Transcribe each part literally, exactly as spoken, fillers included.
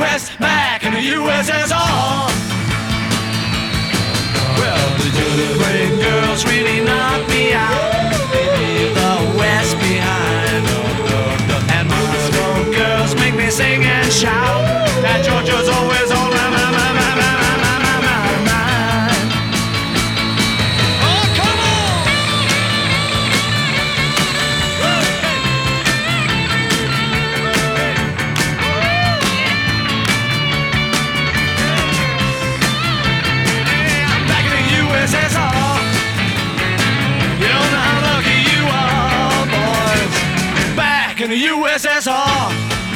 West, back in the U S S R. Well, the Ukraine girls really knock me out. Leave the West behind. And Moscow girls make me sing and shout. That Georgia's always on my, my, my, my, my, my, my, my mind. Oh, come on! Hey, I'm back in the U S S R. You don't know how lucky you are, boys. Back in the U S S R.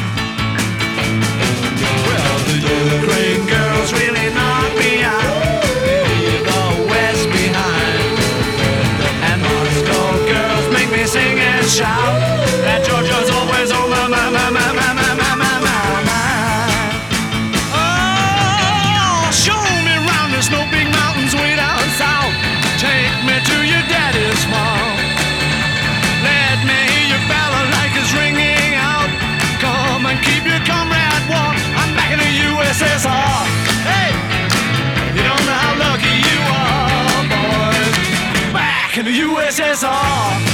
Well, the Ukraine girls really knock me out. Leave the West behind. And Moscow girls make me sing and shout. That Georgia's always on my, my, my, my, my, my, my, my, my mind. Oh, show me round the snow big mountains way down south. Take me to your daddy's farm. Let me hear your balalaikas ringing out. Come and keep your comrade warm. I'm back in the U S S R. Hey, you don't know how lucky you are, boys. Back in the U S S R.